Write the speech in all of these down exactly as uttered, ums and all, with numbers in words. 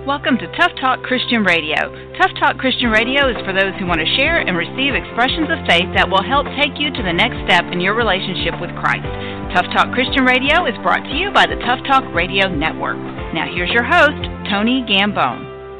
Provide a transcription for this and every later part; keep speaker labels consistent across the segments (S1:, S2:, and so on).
S1: Welcome to Tough Talk Christian Radio. Tough Talk Christian Radio is for those who want to share and receive expressions of faith that will help take you to the next step in your relationship with Christ. Tough Talk Christian Radio is brought to you by the Tough Talk Radio Network. Now here's your host, Tony Gambone.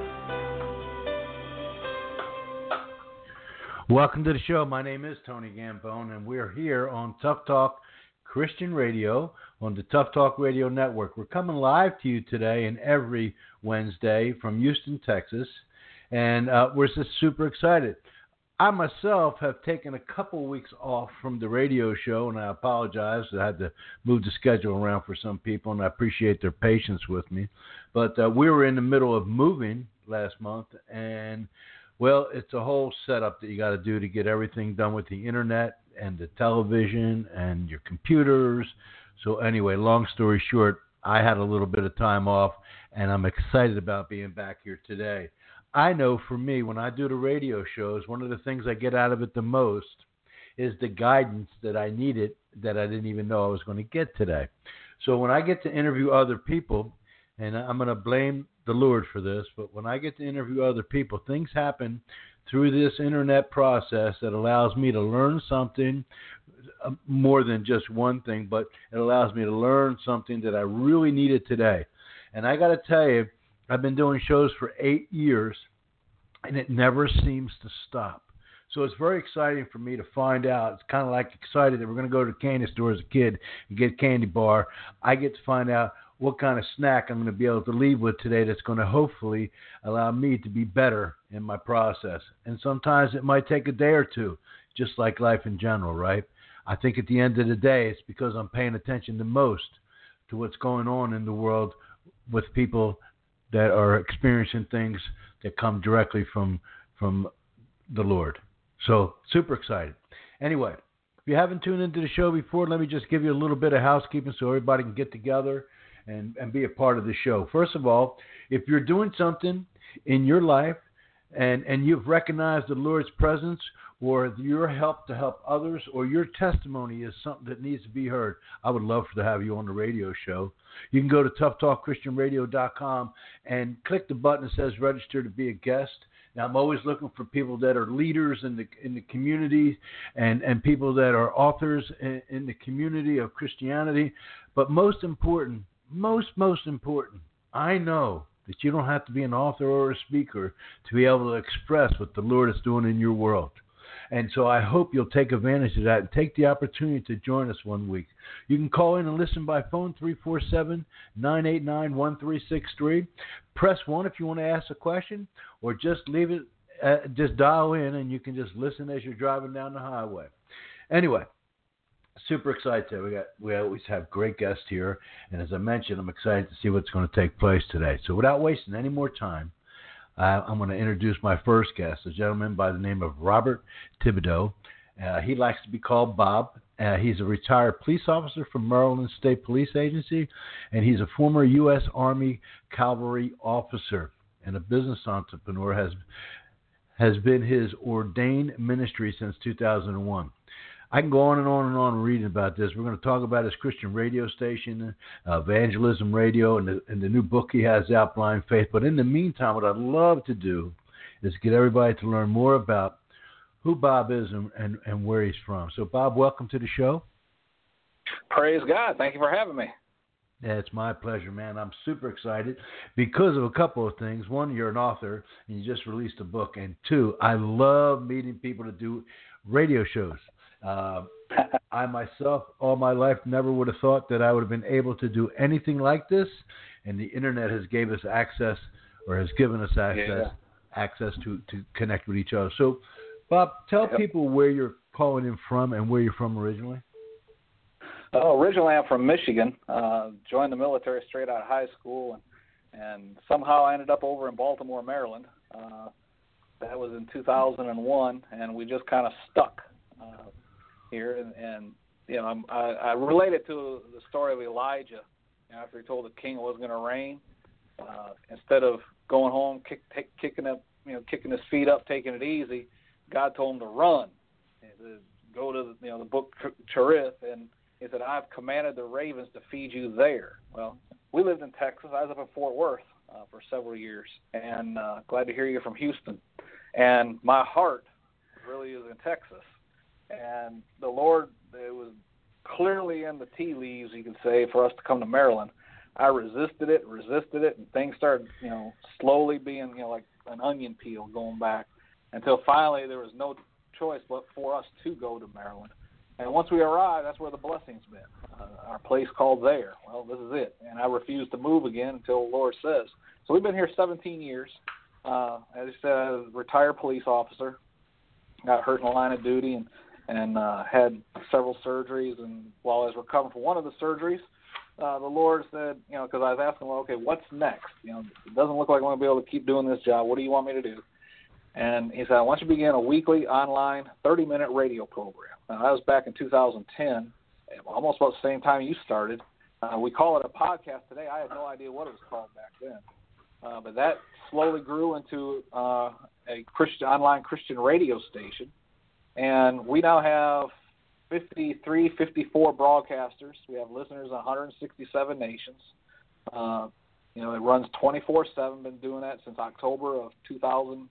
S2: Welcome to the show. My name is Tony Gambone, and we're here on Tough Talk Christian Radio on the Tough Talk Radio Network. We're coming live to you today and every Wednesday from Houston, Texas, and uh, we're just super excited. I myself have taken a couple weeks off from the radio show, and I apologize. I had to move the schedule around for some people, and I appreciate their patience with me. But uh, we were in the middle of moving last month, and well, it's a whole setup that you got to do to get everything done with the internet and the television and your computers. So anyway, long story short, I had a little bit of time off, and I'm excited about being back here today. I know for me, when I do the radio shows, one of the things I get out of it the most is the guidance that I needed that I didn't even know I was going to get today. So when I get to interview other people, and I'm going to blame the Lord for this, but when I get to interview other people, things happen through this internet process that allows me to learn something uh, more than just one thing, but it allows me to learn something that I really needed today. And I got to tell you, I've been doing shows for eight years, and it never seems to stop. So it's very exciting for me to find out. It's kind of like excited that we're going to go to the candy store as a kid and get a candy bar. I get to find out what kind of snack I'm going to be able to leave with today that's going to hopefully allow me to be better in my process. And sometimes it might take a day or two, just like life in general, right? I think at the end of the day, it's because I'm paying attention the most to what's going on in the world with people that are experiencing things that come directly from from the Lord. So, super excited. Anyway, if you haven't tuned into the show before, let me just give you a little bit of housekeeping so everybody can get together and, and be a part of the show. First of all, if you're doing something in your life and, and you've recognized the Lord's presence, or your help to help others, or your testimony is something that needs to be heard, I would love to have you on the radio show. You can go to tough talk christian radio dot com and click the button that says register to be a guest. Now, I'm always looking for people that are leaders in the in the community and, and people that are authors in, in the community of Christianity. But most important, most, most important, I know that you don't have to be an author or a speaker to be able to express what the Lord is doing in your world. And so I hope you'll take advantage of that and take the opportunity to join us one week. You can call in and listen by phone, three four seven, nine eight nine, one three six three. Press one if you want to ask a question, or just leave it, uh, just dial in, and you can just listen as you're driving down the highway. Anyway, super excited. We got we always have great guests here, and as I mentioned, I'm excited to see what's going to take place today. So without wasting any more time, Uh, I'm going to introduce my first guest, a gentleman by the name of Robert Thibodeau. Uh, he likes to be called Bob. Uh, he's a retired police officer from Maryland State Police Agency, and he's a former U S Army cavalry officer and a business entrepreneur. Has has been his ordained ministry since two thousand one. I can go on and on and on reading about this. We're going to talk about his Christian radio station, uh, Evangelism Radio, and the, and the new book he has out, Blind Faith. But in the meantime, what I'd love to do is get everybody to learn more about who Bob is and, and, and where he's from. So, Bob, welcome to the show.
S3: Praise God. Thank you for having me.
S2: Yeah, it's my pleasure, man. I'm super excited because of a couple of things. One, you're an author, and you just released a book. And two, I love meeting people to do radio shows. Uh, I myself, all my life, never would have thought that I would have been able to do anything like this, and the internet has gave us access, or has given us access, yeah. access to, to connect with each other. So, Bob, tell yep. people where you're calling in from and where you're from originally.
S3: Oh, originally I'm from Michigan. Uh, joined the military straight out of high school, and, and somehow I ended up over in Baltimore, Maryland. Uh, that was in two thousand one, and we just kind of stuck. Uh, here, and, and you know, I'm, I, I relate it to the story of Elijah. You know, after he told the king it wasn't going to rain, uh, instead of going home, kick, take, kicking up, you know, kicking his feet up, taking it easy, God told him to run, and to go to the, you know the book Cherith, and he said, "I've commanded the ravens to feed you there." Well, we lived in Texas. I was up in Fort Worth, uh, for several years, and uh, glad to hear you're from Houston. And my heart really is in Texas. And the Lord, it was clearly in the tea leaves, you could say, for us to come to Maryland. I resisted it, resisted it, and things started, you know, slowly being, you know, like an onion peel going back until finally there was no choice but for us to go to Maryland. And once we arrived, that's where the blessing's been. Uh, our place called there. Well, this is it. And I refuse to move again until the Lord says. So we've been here seventeen years. Uh, as I said, I was a retired police officer. Got hurt in the line of duty and, and uh, had several surgeries. And while I was recovering from one of the surgeries, uh, the Lord said, you know, because I was asking, well, okay, what's next? You know, it doesn't look like I'm going to be able to keep doing this job. What do you want me to do? And he said, I want you to begin a weekly online thirty-minute radio program. Now, that was back in two thousand ten, almost about the same time you started. Uh, we call it a podcast today. I had no idea what it was called back then. Uh, but that slowly grew into uh, a Christian online Christian radio station. And we now have fifty-three, fifty-four broadcasters. We have listeners in one hundred sixty-seven nations. Uh, you know, it runs twenty-four seven, been doing that since October of two thousand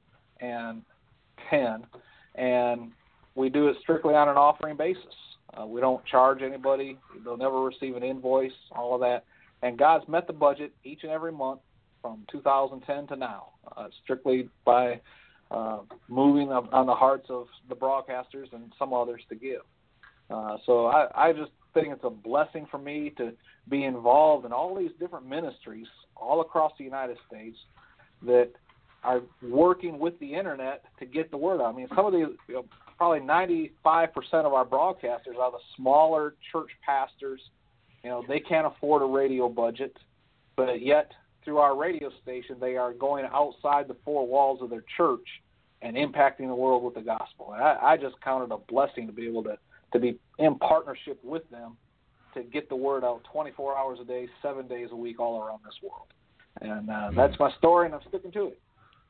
S3: ten. And we do it strictly on an offering basis. Uh, we don't charge anybody. They'll never receive an invoice, all of that. And God's met the budget each and every month from two thousand ten to now, uh, strictly by uh, moving on the hearts of the broadcasters and some others to give. Uh, so I, I just think it's a blessing for me to be involved in all these different ministries all across the United States that are working with the internet to get the word out. I mean, some of these, you know, probably ninety-five percent of our broadcasters are the smaller church pastors. You know, they can't afford a radio budget, but yet through our radio station, they are going outside the four walls of their church and impacting the world with the gospel. And I, I just count it a blessing to be able to, to be in partnership with them to get the word out twenty-four hours a day, seven days a week, all around this world. And uh, that's my story, and I'm sticking to it.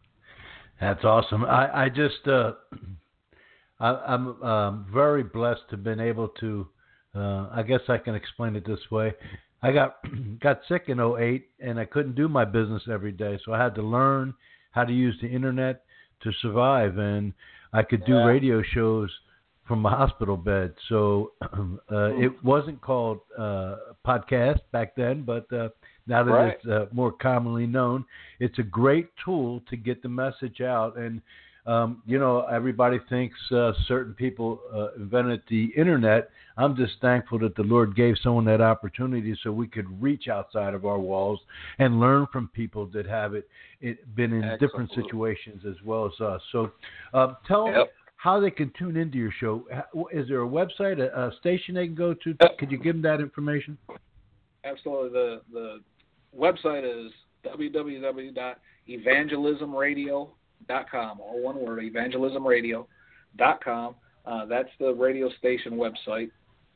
S2: That's awesome. I, I just, uh, I, I'm um, very blessed to have been able to, uh, I guess I can explain it this way. I got got sick in oh eight, and I couldn't do my business every day, so I had to learn how to use the internet to survive, and I could do
S3: yeah. radio
S2: shows from my hospital bed. So uh, it wasn't called uh, podcast back then, but uh, now that
S3: right.
S2: it's uh, more commonly known, it's a great tool to get the message out. And, um, you know, everybody thinks uh, certain people uh, invented the internet. I'm just thankful that the Lord gave someone that opportunity so we could reach outside of our walls and learn from people that have it, it been in
S3: Excellent.
S2: different situations as well as us. So uh, tell
S3: yep.
S2: them how they can tune into your show. Is there a website, a, a station they can go to?
S3: Yep.
S2: Could you give them that information?
S3: Absolutely. The the website is w w w dot evangelism radio dot com, all one word, evangelism radio dot com. Uh, that's the radio station website.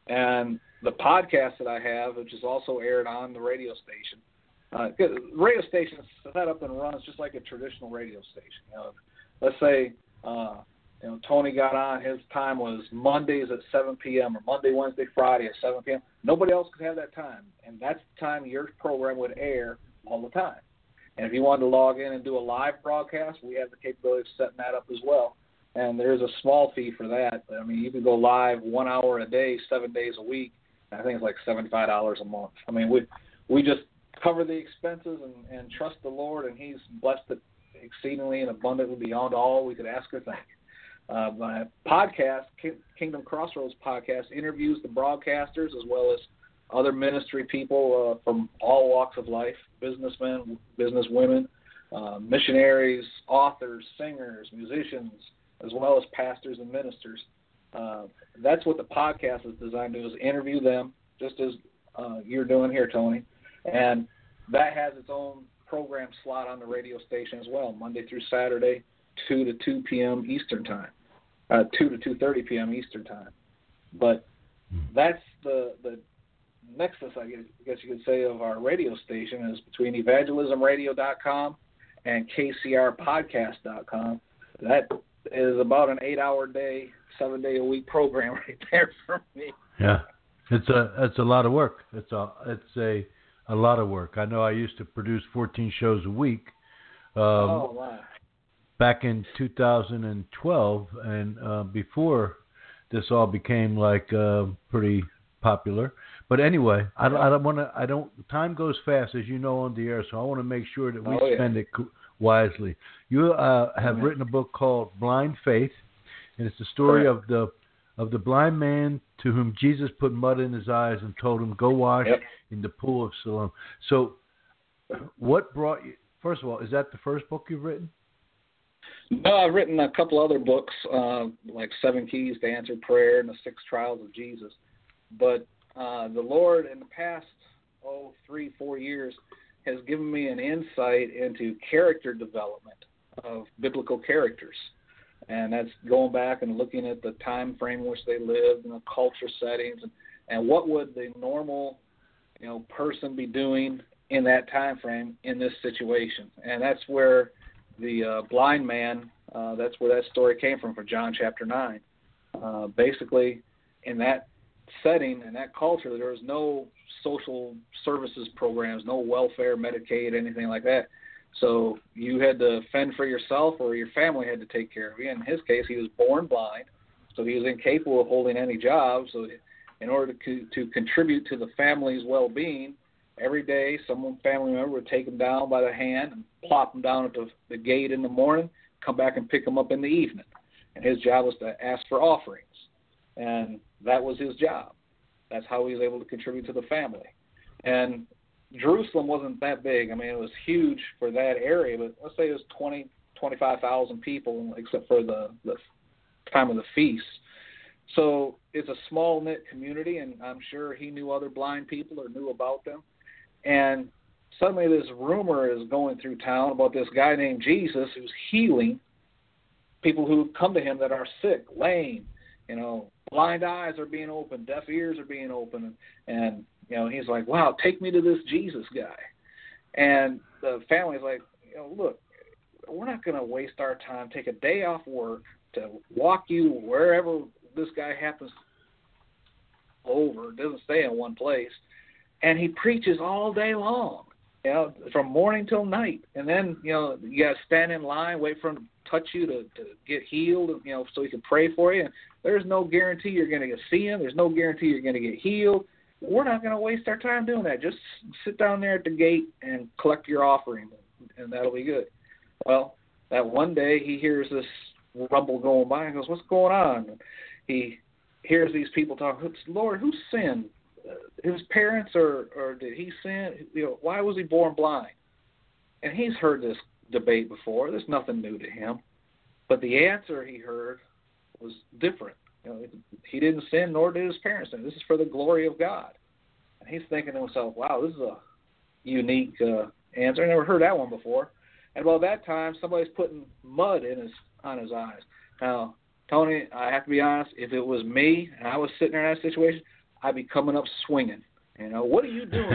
S3: And the podcast that I have, which is also aired on the radio station, uh, the radio station is set up and runs just like a traditional radio station. You know, let's say, uh, you know, Tony got on, his time was Mondays at seven p.m. or Monday, Wednesday, Friday at seven p.m. Nobody else could have that time, and that's the time your program would air all the time. And if you wanted to log in and do a live broadcast, we have the capability of setting that up as well. And there's a small fee for that. I mean, you can go live one hour a day, seven days a week. I think it's like seventy-five dollars a month. I mean, we we just cover the expenses and, and trust the Lord, and He's blessed it exceedingly and abundantly beyond all we could ask or think. Uh, my podcast, Kingdom Crossroads Podcast, interviews the broadcasters as well as other ministry people uh, from all walks of life, businessmen, businesswomen, uh, missionaries, authors, singers, musicians, as well as pastors and ministers. Uh, that's what the podcast is designed to do, is interview them, just as uh, you're doing here, Tony. And that has its own program slot on the radio station as well, Monday through Saturday, two to two p.m. Eastern Time, uh, two to two thirty p.m. Eastern Time. But that's the the nexus, I guess you could say, of our radio station is between evangelism radio dot com and k c r podcast dot com. That is about an eight-hour day, seven-day-a-week program right there for me.
S2: Yeah, it's a it's a lot of work. It's a it's a a lot of work. I know I used to produce fourteen shows a week. Um,
S3: oh, wow.
S2: Back in two thousand twelve, and uh, before this all became like uh, pretty popular. But anyway, I, I don't want to. I don't. Time goes fast, as you know, on the air. So I want to make sure that we
S3: oh,
S2: spend
S3: yeah.
S2: it wisely. You uh, have
S3: mm-hmm.
S2: written a book called Blind Faith, and it's the story
S3: Correct.
S2: of the of the blind man to whom Jesus put mud in his eyes and told him, "Go wash
S3: yep.
S2: in the pool of Siloam." So, what brought you? First of all, is that the first book you've written?
S3: No, I've written a couple other books, uh, like Seven Keys to Answered Prayer and The Six Trials of Jesus. But uh, the Lord, in the past, oh, three, four years, has given me an insight into character development of biblical characters. And that's going back and looking at the time frame in which they lived and the culture settings and, and what would the normal, you know, person be doing in that time frame in this situation. And that's where the uh, blind man, uh, that's where that story came from for John chapter nine. Uh, basically, in that setting, in that culture, there was no social services programs, no welfare, Medicaid, anything like that. So you had to fend for yourself or your family had to take care of you. In his case, he was born blind, so he was incapable of holding any job. So in order to, to contribute to the family's well-being, every day, some family member would take him down by the hand and plop him down at the, the gate in the morning, come back and pick him up in the evening. And his job was to ask for offerings. And that was his job. That's how he was able to contribute to the family. And Jerusalem wasn't that big. I mean, it was huge for that area, but let's say it was twenty, twenty-five thousand people, except for the, the time of the feast. So it's a small-knit community, and I'm sure he knew other blind people or knew about them. And suddenly this rumor is going through town about this guy named Jesus who's healing people who come to him that are sick, lame, you know, blind eyes are being opened, deaf ears are being opened. And, and you know, he's like, wow, take me to this Jesus guy. And the family's like, you know, look, we're not going to waste our time, take a day off work to walk you wherever this guy happens over, doesn't stay in one place. And he preaches all day long, you know, from morning till night. And then, you know, you got to stand in line, wait for him to touch you to, to get healed, you know, so he can pray for you. And there's no guarantee you're going to see him. There's no guarantee you're going to get healed. We're not going to waste our time doing that. Just sit down there at the gate and collect your offering, and that'll be good. Well, that one day he hears this rumble going by and goes, what's going on? And he hears these people talking, Lord, who sinned? His parents, or, or did he sin? You know, why was he born blind? And he's heard this debate before. There's nothing new to him. But the answer he heard was different. You know, he didn't sin, nor did his parents sin. This is for the glory of God. And he's thinking to himself, wow, this is a unique uh, answer. I never heard that one before. And about that time, somebody's putting mud in his on his eyes. Now, Tony, I have to be honest, if it was me and I was sitting there in that situation, I'd be coming up swinging. You know, what are you doing?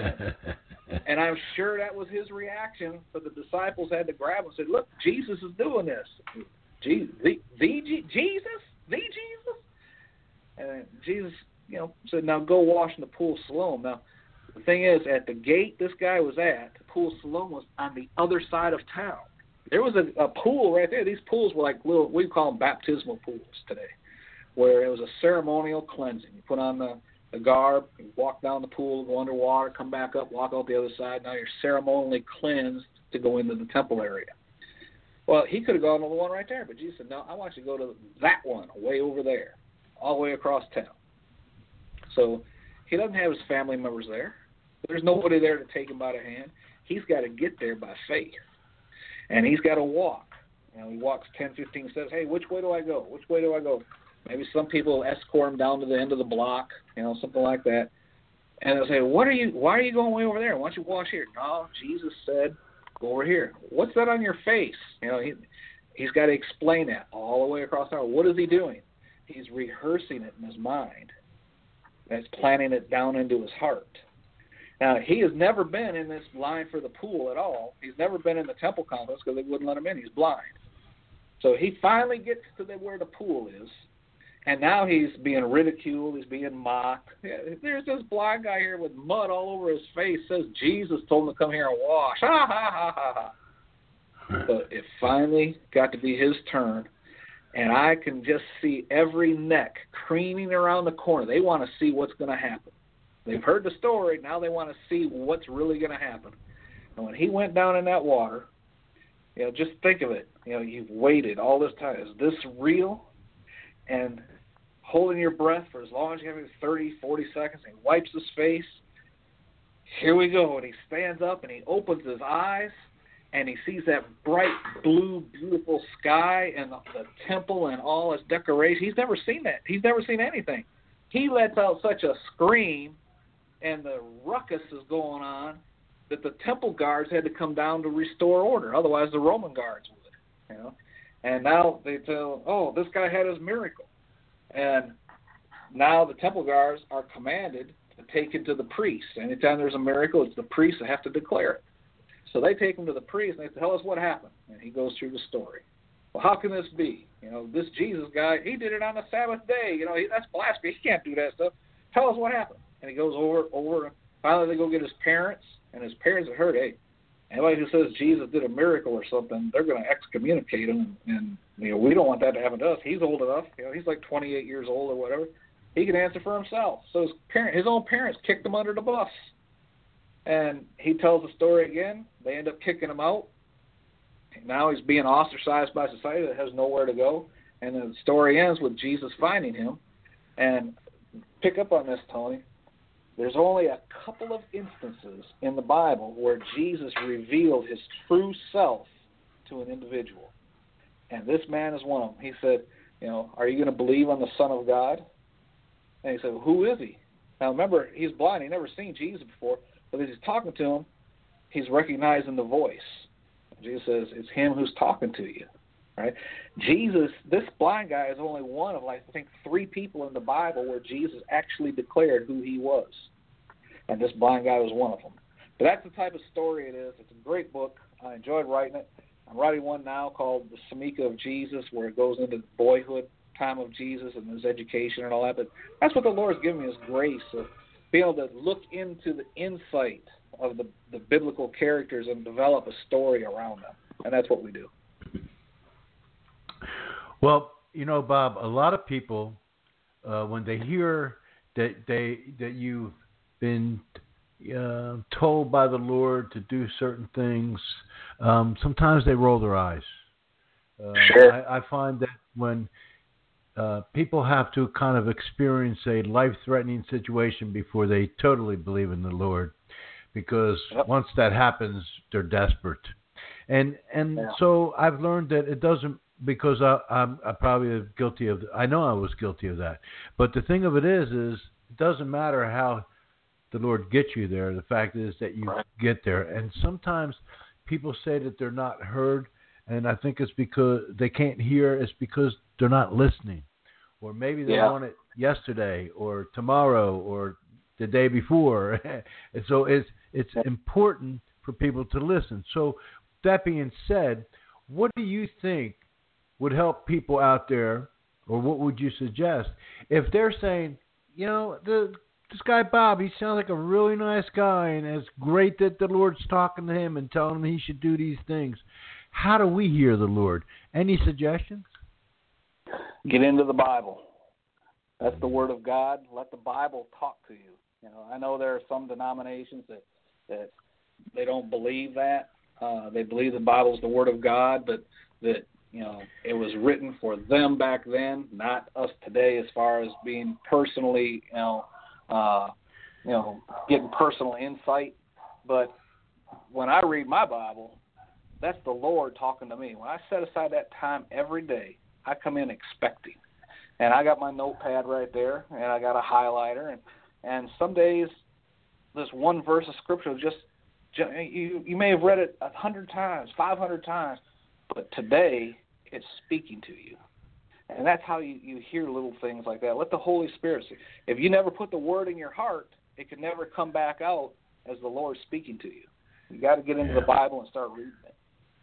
S3: And I'm sure that was his reaction. But the disciples had to grab him and said, look, Jesus is doing this. Je- the, the G- Jesus? The Jesus? And Jesus, you know, said, now go wash in the pool of Siloam. Now, the thing is, at the gate this guy was at, the pool of Siloam was on the other side of town. There was a, a pool right there. These pools were like little, we call them baptismal pools today, where it was a ceremonial cleansing. You put on the, the garb, you walk down the pool, go underwater, come back up, walk out the other side. Now you're ceremonially cleansed to go into the temple area. Well, he could have gone to the one right there, but Jesus said, no, I want you to go to that one, way over there, all the way across town. So he doesn't have his family members there. There's nobody there to take him by the hand. He's got to get there by faith. And he's got to walk. You know, he walks ten, fifteen steps. Hey, which way do I go? Which way do I go? Maybe some people escort him down to the end of the block, you know, something like that. And they'll say, "What are you? Why are you going way over there? Why don't you wash here?" No, Jesus said, "Go over here." What's that on your face? You know, he he's got to explain that all the way across town. What is he doing? He's rehearsing it in his mind. That's planning it down into his heart. Now, he has never been in this line for the pool at all. He's never been in the temple complex because they wouldn't let him in. He's blind. So he finally gets to the, where the pool is, And now he's being ridiculed. He's being mocked. There's this blind guy here with mud all over his face. Says Jesus told him to come here and wash. Ha, ha, ha, ha, ha. But it finally got to be his turn. And I can just see every neck craning around the corner. They want to see what's going to happen. They've heard the story. Now they want to see what's really going to happen. And when he went down in that water, you know, just think of it. You know, you've waited all this time. Is this real? And holding your breath for as long as you have, thirty, forty seconds, and he wipes his face. Here we go. And he stands up and he opens his eyes and he sees that bright blue, beautiful sky and the, the temple and all its decoration. He's never seen that. He's never seen anything. He lets out such a scream and the ruckus is going on that the temple guards had to come down to restore order. Otherwise, the Roman guards would, you know. And now they tell, oh, this guy had his miracle. And now the temple guards are commanded to take him to the priest. Anytime there's a miracle, it's the priests that have to declare it. So they take him to the priest, and they tell us what happened. And he goes through the story. Well, how can this be? You know, this Jesus guy, he did it on the Sabbath day. You know, he, that's blasphemy. He can't do that stuff. Tell us what happened. And he goes over, over. Finally, they go get his parents, and his parents have heard, hey, anybody who says Jesus did a miracle or something, they're going to excommunicate him. And, you know, we don't want that to happen to us. He's old enough. You know, he's like twenty-eight years old or whatever. He can answer for himself. So his parent, his own parents kicked him under the bus. And he tells the story again. They end up kicking him out. Now he's being ostracized by society that has nowhere to go. And the story ends with Jesus finding him. And pick up on this, Tony. There's only a couple of instances in the Bible where Jesus revealed his true self to an individual. And this man is one of them. He said, you know, are you going to believe on the Son of God? And he said, well, who is he? Now, remember, he's blind. He'd never seen Jesus before. But as he's talking to him, he's recognizing the voice. Jesus says, it's him who's talking to you. Right? Jesus, this blind guy is only one of, like, I think, three people in the Bible where Jesus actually declared who he was. And this blind guy was one of them. But that's the type of story it is. It's a great book. I enjoyed writing it. I'm writing one now called The Samika of Jesus, where it goes into the boyhood time of Jesus and his education and all that. But that's what the Lord's given me, is grace of being able to look into the insight of the, the biblical characters and develop a story around them. And that's what we do.
S2: Well, you know, Bob, a lot of people, uh, when they hear that they that you've been uh, told by the Lord to do certain things, um, sometimes they roll their eyes. Uh,
S3: sure.
S2: I, I find that when uh, people have to kind of experience a life-threatening situation before they totally believe in the Lord, because
S3: yep.
S2: once that happens, they're desperate. And and
S3: yeah.
S2: so I've learned that it doesn't, because I, I'm, I'm probably guilty of, I know I was guilty of that. But the thing of it is, is it doesn't matter how the Lord gets you there. The fact is that you
S3: right.
S2: get there. And sometimes people say that they're not heard, and I think it's because they can't hear. It's because they're not listening. Or maybe they
S3: yeah.
S2: want it yesterday or tomorrow or the day before. And so it's it's important for people to listen. So that being said, what do you think would help people out there, or what would you suggest if they're saying, you know, the this guy Bob, he sounds like a really nice guy, and it's great that the Lord's talking to him and telling him he should do these things. How do we hear the Lord? Any suggestions?
S3: Get into the Bible. That's the Word of God. Let the Bible talk to you. You know, I know there are some denominations that that they don't believe that. Uh, they believe the Bible is the Word of God, but that, you know, it was written for them back then, not us today, as far as being personally, you know, uh, you know, getting personal insight. But when I read my Bible, that's the Lord talking to me. When I set aside that time every day, I come in expecting. And I got my notepad right there, and I got a highlighter. And, and some days, this one verse of Scripture just, you, you may have read it a hundred times, five hundred times, but today it's speaking to you. And that's how you, you hear little things like that. Let the Holy Spirit see. If you never put the word in your heart, it can never come back out as the Lord speaking to you. You got to get into
S2: yeah.
S3: the Bible and start reading it.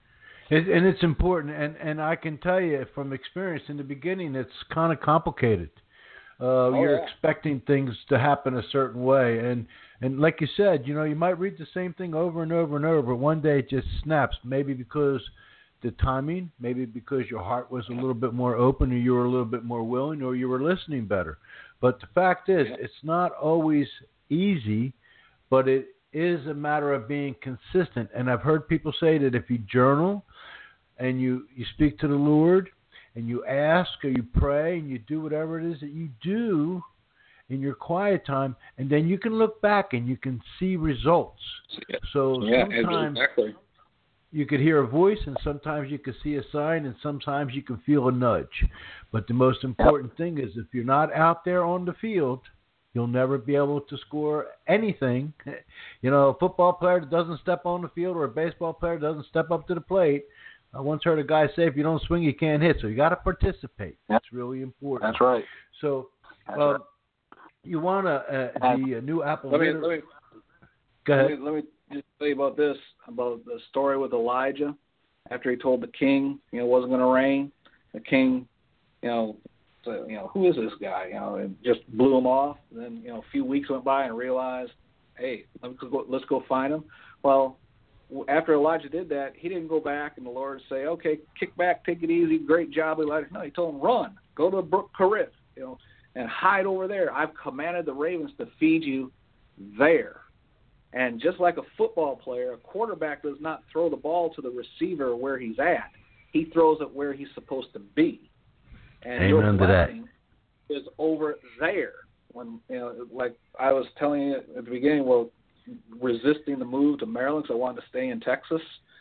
S2: It, and it's important, and, and I can tell you from experience in the beginning, it's kind of complicated. Uh,
S3: oh,
S2: you're
S3: yeah.
S2: expecting things to happen a certain way, and and like you said, you know, you might read the same thing over and over and over, but one day it just snaps. Maybe because the timing, maybe because your heart was a little bit more open, or you were a little bit more willing, or you were listening better. But the fact is, it's not always easy, but it is a matter of being consistent. And I've heard people say that if you journal and you, you speak to the Lord and you ask or you pray and you do whatever it is that you do in your quiet time, and then you can look back and you can see results.
S3: Yeah.
S2: So
S3: yeah,
S2: sometimes
S3: exactly.
S2: you could hear a voice, and sometimes you could see a sign, and sometimes you can feel a nudge. But the most important yep. thing is if you're not out there on the field, you'll never be able to score anything. You know, a football player that doesn't step on the field, or a baseball player that doesn't step up to the plate. I once heard a guy say, if you don't swing, you can't hit. So you got to participate.
S3: Yep.
S2: That's really important.
S3: That's right.
S2: So
S3: That's
S2: uh,
S3: right.
S2: you want to, uh, the uh, new Apple.
S3: Let me, let me,
S2: Go ahead.
S3: Let me, let me just tell you about this, about the story with Elijah. After he told the king, you know, it wasn't going to rain, the king, you know, said, you know, who is this guy? You know, and just blew him off. And then, you know, a few weeks went by and realized, hey, let's go, let's go find him. Well, after Elijah did that, he didn't go back and the Lord say, okay, kick back, take it easy, great job, Elijah. No, he told him, run, go to Brook Cherith, you know, and hide over there. I've commanded the ravens to feed you there. And just like a football player, a quarterback does not throw the ball to the receiver where he's at. He throws it where he's supposed to be. And
S2: Amen
S3: your
S2: to
S3: blessing is over there. When, you know, like I was telling you at the beginning, well, resisting the move to Maryland because I wanted to stay in Texas.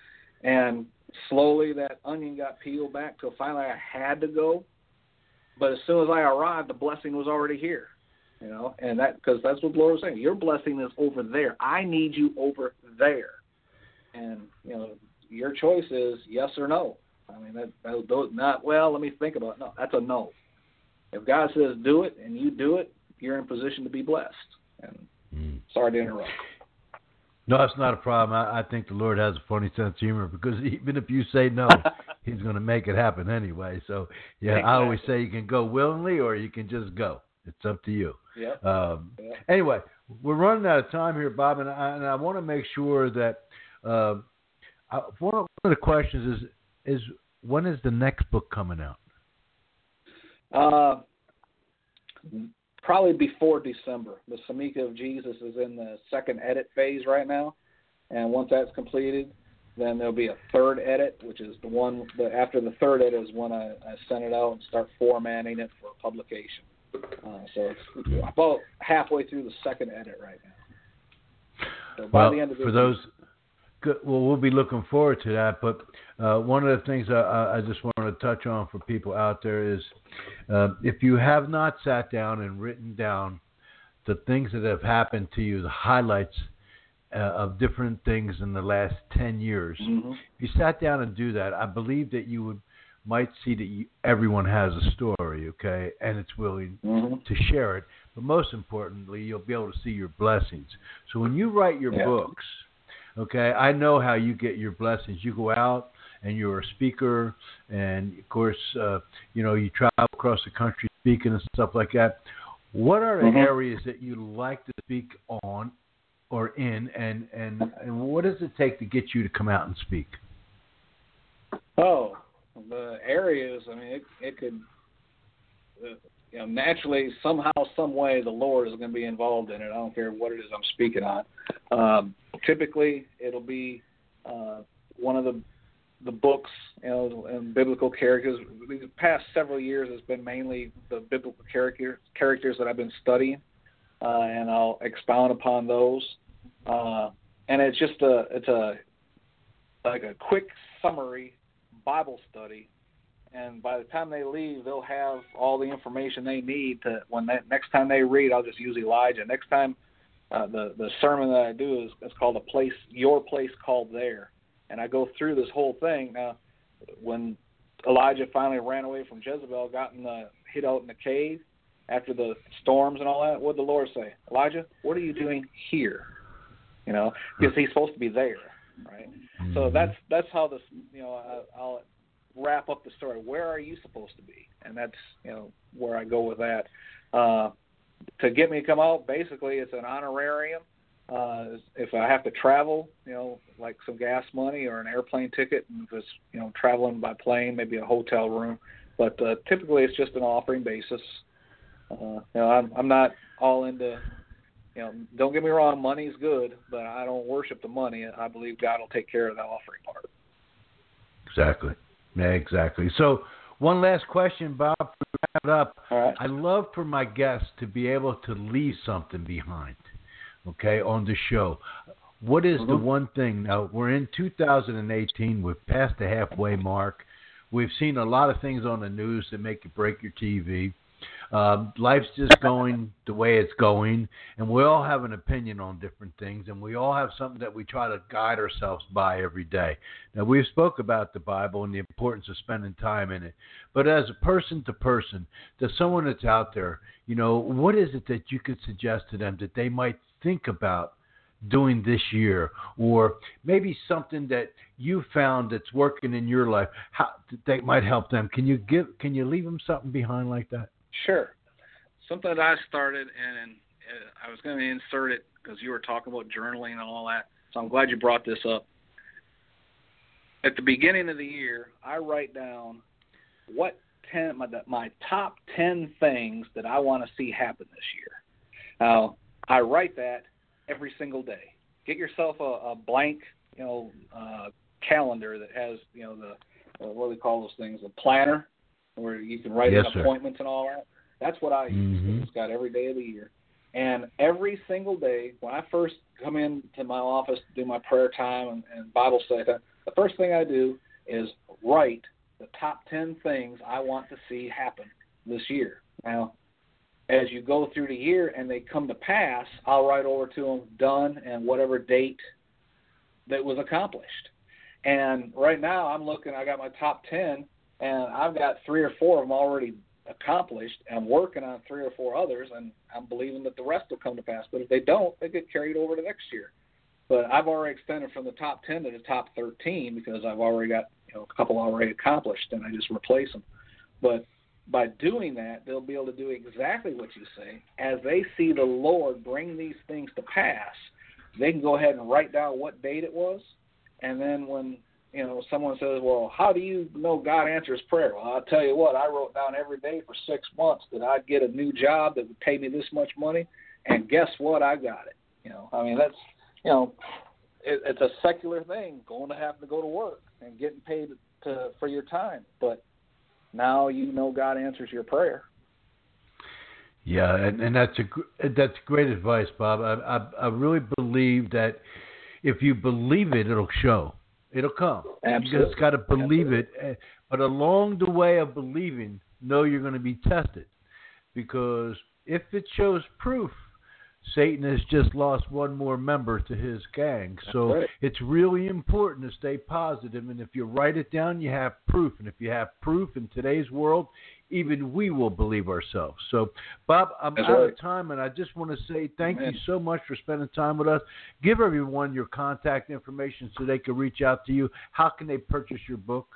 S3: And slowly that onion got peeled back till finally I had to go. But as soon as I arrived, the blessing was already here. You know, and that because that's what the Lord was saying. Your blessing is over there. I need you over there. And, you know, your choice is yes or no. I mean, that, that not, well, let me think about it. No, that's a no. If God says do it and you do it, you're in position to be blessed. And mm. sorry to interrupt.
S2: No, it's not a problem. I, I think the Lord has a funny sense of humor because even if you say no, he's going to make it happen anyway. So, yeah, exactly. I always say you can go willingly or you can just go. It's up to you.
S3: Yep.
S2: Um,
S3: yep.
S2: Anyway, we're running out of time here, Bob, and I, and I want to make sure that uh, I, one of the questions is, is when is the next book coming out?
S3: Uh, probably before December. The Samika of Jesus is in the second edit phase right now, and once that's completed, then there'll be a third edit, which is the one that after the third edit is when I, I send it out and start formatting it for publication. Uh, so it's about halfway through the second edit right now. So by
S2: well,
S3: the end of
S2: for those, good, well, we'll be looking forward to that. But uh, one of the things I, I just want to touch on for people out there is uh, if you have not sat down and written down the things that have happened to you, the highlights uh, of different things in the last ten years,
S3: mm-hmm.
S2: if you sat down and do that, I believe that you would might see that you, everyone has a story, okay, and it's willing
S3: mm-hmm.
S2: to share it. But most importantly, you'll be able to see your blessings. So when you write your
S3: yeah.
S2: books, okay, I know how you get your blessings. You go out and you're a speaker, and of course, uh, you know, you travel across the country speaking and stuff like that. What are the
S3: mm-hmm.
S2: areas that you like to speak on or in, and, and, and what does it take to get you to come out and speak?
S3: Oh, the areas, I mean, it, it could, uh, you know, naturally, somehow, some way, the Lord is going to be involved in it. I don't care what it is I'm speaking on. Um, typically, it'll be uh, one of the the books, you know, and biblical characters. The past several years has been mainly the biblical character, characters that I've been studying, uh, and I'll expound upon those. Uh, and it's just a, it's a, like a quick summary Bible study, and by the time they leave, they'll have all the information they need to. When they, next time they read, I'll just use Elijah. Next time, uh, the the sermon that I do is it's called a place, your place called there, and I go through this whole thing. Now, when Elijah finally ran away from Jezebel, got in the hid out in the cave after the storms and all that, what did the Lord say? Elijah, what are you doing here? You know, because he's supposed to be there. right?
S2: Mm-hmm.
S3: So that's that's how this, you know, I, I'll wrap up the story. Where are you supposed to be? And that's, you know, where I go with that. Uh, to get me to come out, basically, it's an honorarium. Uh, if I have to travel, you know, like some gas money or an airplane ticket, and if it's, you know, traveling by plane, maybe a hotel room. But uh, typically, it's just an offering basis. Uh, you know, I'm I'm not all into, you know, don't get me wrong, money's good, but I don't worship the money. I believe God will take care of the offering part.
S2: Exactly. Yeah, exactly. So one last question, Bob, to wrap it up.
S3: All right.
S2: I love for my guests to be able to leave something behind, okay, on the show. What is mm-hmm. the one thing? Now, we're in two thousand eighteen. We've passed the halfway mark. We've seen a lot of things on the news that make you break your T V. Um, life's just going the way it's going, and we all have an opinion on different things, and we all have something that we try to guide ourselves by every day. Now, we've spoke about the Bible and the importance of spending time in it, but as a person to person, to someone that's out there, you know, what is it that you could suggest to them that they might think about doing this year, or maybe something that you found that's working in your life, how that might help them? Can you give? Can you leave them something behind like that?
S3: Sure. Something that I started, and, and I was going to insert it because you were talking about journaling and all that, so I'm glad you brought this up. At the beginning of the year, I write down what ten my, my top ten things that I want to see happen this year. Now, I write that every single day. Get yourself a, a blank, you know, uh, calendar that has, you know, the uh, what do we call those things, a planner, where you can write
S2: yes,
S3: in
S2: sir.
S3: appointments and all that. That's what I use.
S2: Mm-hmm.
S3: It's got every day of the year. And every single day, when I first come into my office to do my prayer time and, and Bible study, the first thing I do is write the top ten things I want to see happen this year. Now, as you go through the year and they come to pass, I'll write over to them done and whatever date that was accomplished. And right now I'm looking, I got my top ten, and I've got three or four of them already accomplished. I'm working on three or four others, and I'm believing that the rest will come to pass. But if they don't, they get carried over to next year. But I've already extended from the top ten to the top thirteen because I've already got, you know, a couple already accomplished, and I just replace them. But by doing that, they'll be able to do exactly what you say. As they see the Lord bring these things to pass, they can go ahead and write down what date it was, and then when, you know, someone says, well, how do you know God answers prayer? Well, I'll tell you what, I wrote down every day for six months that I'd get a new job that would pay me this much money, and guess what? I got it. You know, I mean, that's, you know, it, it's a secular thing, going to have to go to work and getting paid to, for your time. But now you know God answers your prayer.
S2: Yeah, and, and that's a that's great advice, Bob. I, I I really believe that if you believe it, it'll show. It'll come.
S3: Absolutely.
S2: You just got to believe
S3: Absolutely.
S2: it. But along the way of believing, know you're going to be tested. Because if it shows proof, Satan has just lost one more member to his gang. So
S3: right.
S2: It's really important to stay positive. And if you write it down, you have proof. And if you have proof in today's world, even we will believe ourselves. So, Bob, I'm
S3: That's
S2: out
S3: right.
S2: of time, and I just want to say thank
S3: Amen.
S2: you so much for spending time with us. Give everyone your contact information so they can reach out to you. How can they purchase your book?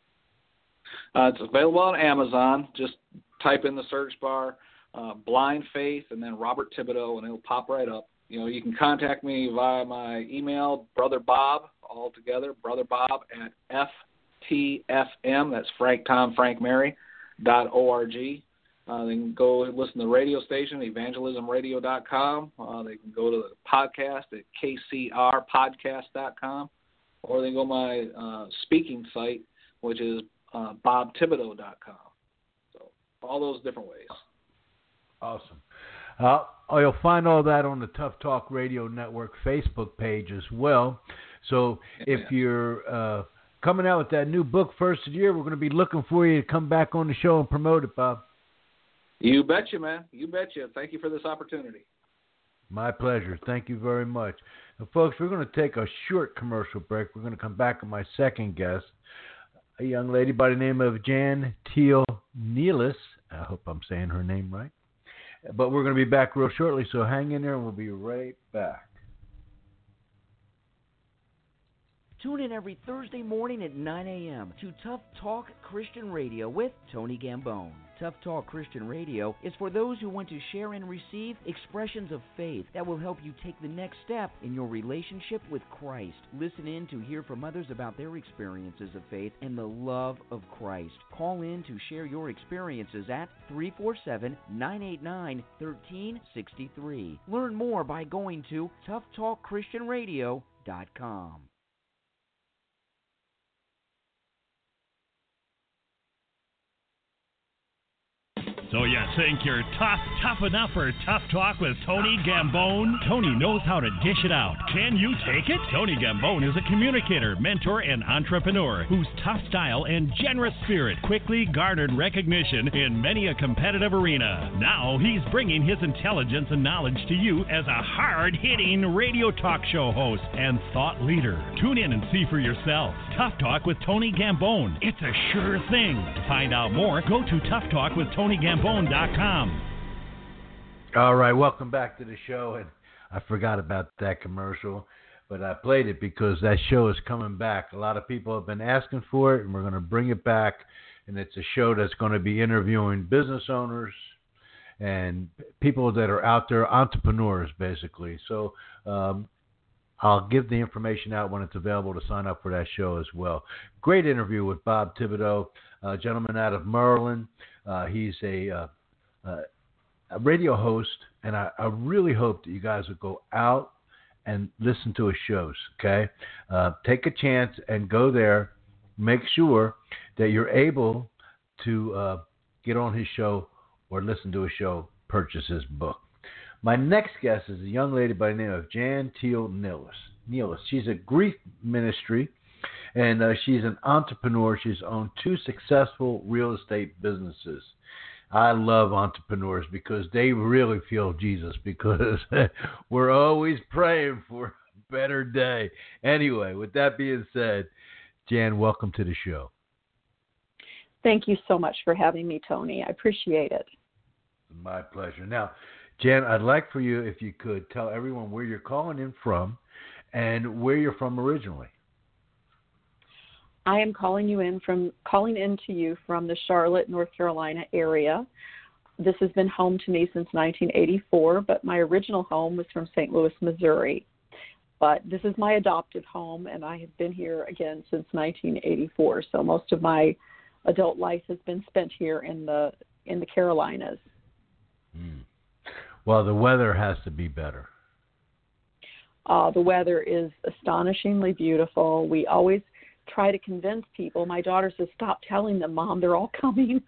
S3: Uh, it's available on Amazon. Just type in the search bar, uh, Blind Faith, and then Robert Thibodeau, and it'll pop right up. You know, you can contact me via my email, Brother Bob, all together, Brother Bob at F T F M, that's Frank Tom Frank Mary, dot org. Uh, they can go listen to the radio station, evangelism radio dot com. Uh, they can go to the podcast at K C R podcast dot com, or they can go to my uh, speaking site, which is uh, bob thibodeau dot com. So all those different ways.
S2: Awesome. Uh, you'll find all that on the Tough Talk Radio Network Facebook page as well. So if
S3: yeah.
S2: you're uh, coming out with that new book first of the year, we're going to be looking for you to come back on the show and promote it, Bob.
S3: You betcha, man. You betcha. Thank you for this opportunity.
S2: My pleasure. Thank you very much. Now, folks, we're going to take a short commercial break. We're going to come back with my second guest, a young lady by the name of Jan Teal Nealis. I hope I'm saying her name right. But we're going to be back real shortly, so hang in there and we'll be right back.
S4: Tune in every Thursday morning at nine a.m. to Tough Talk Christian Radio with Tony Gambone. Tough Talk Christian Radio is for those who want to share and receive expressions of faith that will help you take the next step in your relationship with Christ. Listen in to hear from others about their experiences of faith and the love of Christ. Call in to share your experiences at three four seven, nine eight nine, one three six three. Learn more by going to tough talk christian radio dot com.
S5: So you think you're tough, tough enough for Tough Talk with Tony Gambone? Tony knows how to dish it out. Can you take it? Tony Gambone is a communicator, mentor, and entrepreneur whose tough style and generous spirit quickly garnered recognition in many a competitive arena. Now he's bringing his intelligence and knowledge to you as a hard-hitting radio talk show host and thought leader. Tune in and see for yourself. Tough Talk with Tony Gambone. It's a sure thing. To find out more, go to tough talk with tony gambone dot com.
S2: All right, welcome back to the show. And I forgot about that commercial, but I played it because that show is coming back. A lot of people have been asking for it, and we're going to bring it back. And it's a show that's going to be interviewing business owners and people that are out there, entrepreneurs, basically. So um, I'll give the information out when it's available to sign up for that show as well. Great interview with Bob Thibodeau, a gentleman out of Maryland. Uh, he's a, uh, uh, a radio host, and I, I really hope that you guys will go out and listen to his shows, okay? Uh, take a chance and go there. Make sure that you're able to uh, get on his show or listen to his show, purchase his book. My next guest is a young lady by the name of Jan Teal Nealis. Nealis. She's a grief ministry, and uh, she's an entrepreneur. She's owned two successful real estate businesses. I love entrepreneurs because they really feel Jesus, because we're always praying for a better day. Anyway, with that being said, Jan, welcome to the show.
S6: Thank you so much for having me, Tony. I appreciate it.
S2: My pleasure. Now, Jan, I'd like for you, if you could, tell everyone where you're calling in from and where you're from originally.
S6: I am calling you in from calling in to you from the Charlotte, North Carolina area. This has been home to me since nineteen eighty-four, but my original home was from Saint Louis, Missouri. But this is my adopted home, and I have been here again since nineteen eighty-four. So most of my adult life has been spent here in the in the Carolinas.
S2: Hmm. Well, the weather has to be better.
S6: Uh, the weather is astonishingly beautiful. We always try to convince people. My daughter says, "Stop telling them, Mom, they're all coming."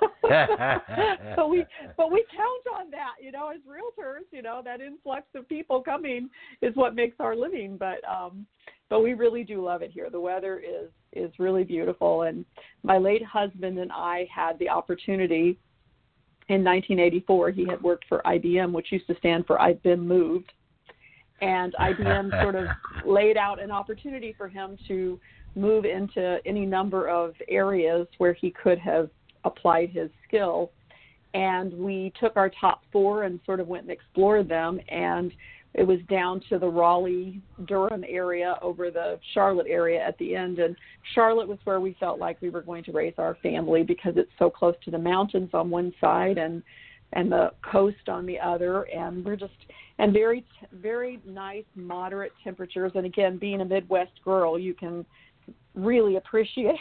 S6: so we, but we count on that, you know, as realtors. You know, that influx of people coming is what makes our living. But um, but we really do love it here. The weather is is really beautiful, and my late husband and I had the opportunity. In nineteen eighty-four, he had worked for I B M, which used to stand for I've Been Moved. And I B M sort of laid out an opportunity for him to move into any number of areas where he could have applied his skill. And we took our top four and sort of went and explored them. And it was down to the Raleigh-Durham area over the Charlotte area at the end. And Charlotte was where we felt like we were going to raise our family because it's so close to the mountains on one side and and the coast on the other. And we're just, and very, very nice, moderate temperatures. And again, being a Midwest girl, you can really appreciate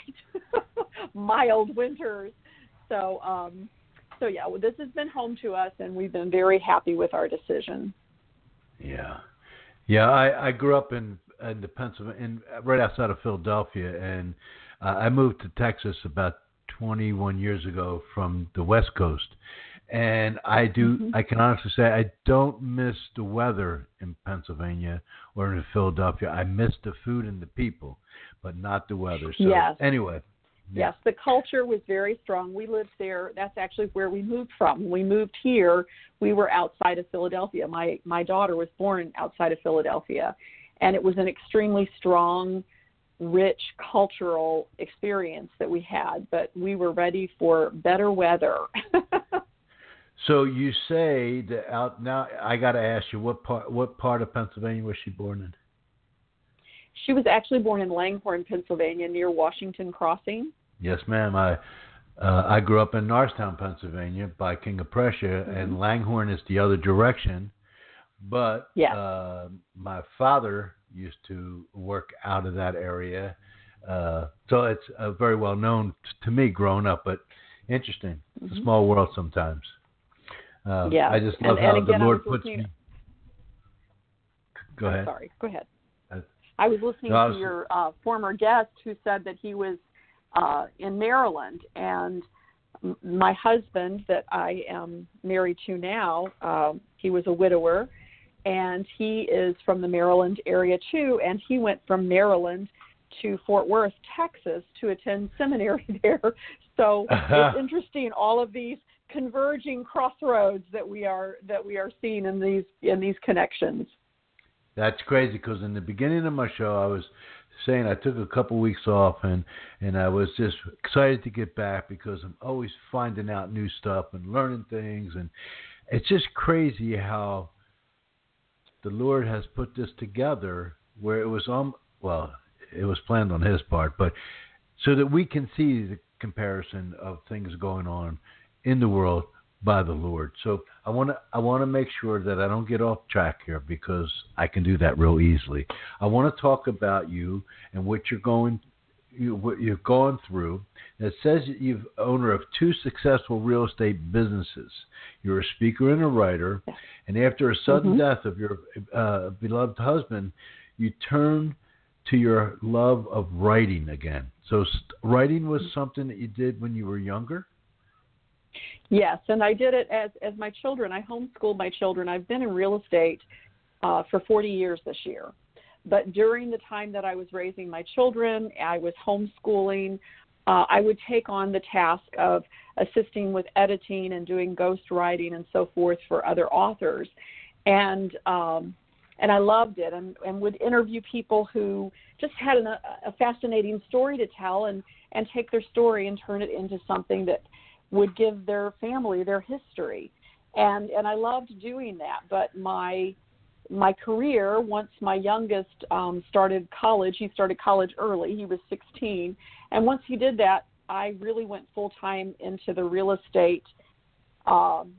S6: mild winters. So, um, so yeah, well, this has been home to us, and we've been very happy with our decision.
S2: Yeah, yeah. I, I grew up in in the Pennsylvania, in, right outside of Philadelphia, and uh, I moved to Texas about twenty-one years ago from the West Coast. And I do, mm-hmm. I can honestly say I don't miss the weather in Pennsylvania or in Philadelphia. I miss the food and the people, but not the weather. So
S6: yes.
S2: anyway. Yeah.
S6: Yes, the culture was very strong. We lived there. That's actually where we moved from. When we moved here, we were outside of Philadelphia. My my daughter was born outside of Philadelphia, and it was an extremely strong, rich cultural experience that we had, but we were ready for better weather.
S2: So you say that out now. I got to ask you, what part what part of Pennsylvania was she born in?
S6: She was actually born in Langhorne, Pennsylvania, near Washington Crossing.
S2: Yes, ma'am. I uh, I grew up in Norristown, Pennsylvania, by King of Prussia, mm-hmm. and Langhorne is the other direction. But
S6: yes.
S2: uh, my father used to work out of that area, uh, so it's uh, very well known t- to me growing up. But interesting, it's mm-hmm. a small world sometimes. Uh,
S6: yeah,
S2: I just love
S6: and,
S2: how
S6: and again,
S2: the Lord puts me. Go ahead.
S6: Sorry, go ahead. I was listening
S2: no, I was...
S6: to your uh, former guest who said that he was uh, in Maryland, and m- my husband that I am married to now, uh, he was a widower, and he is from the Maryland area too, and he went from Maryland to Fort Worth, Texas to attend seminary there. So it's interesting, all of these converging crossroads that we are that we are seeing in these in these connections.
S2: That's crazy, because in the beginning of my show, I was saying I took a couple weeks off, and, and I was just excited to get back because I'm always finding out new stuff and learning things. And it's just crazy how the Lord has put this together where it was, on, well, it was planned on his part, but so that we can see the comparison of things going on in the world by the Lord. So I want to I want to make sure that I don't get off track here, because I can do that real easily. I want to talk about you and what you're going you, what you've gone through. It says that you're owner of two successful real estate businesses. You're a speaker and a writer, and after a sudden mm-hmm. death of your uh, beloved husband, you turned to your love of writing again. So st- writing was something that you did when you were younger?
S6: Yes, and I did it as, as my children. I homeschooled my children. I've been in real estate uh, for forty years this year. But during the time that I was raising my children, I was homeschooling, uh, I would take on the task of assisting with editing and doing ghostwriting and so forth for other authors. And um, and I loved it, and, and would interview people who just had an, a fascinating story to tell, and, and take their story and turn it into something that would give their family their history. And and I loved doing that. But my my career, once my youngest um, started college, he started college early, he was sixteen. And once he did that, I really went full-time into the real estate um,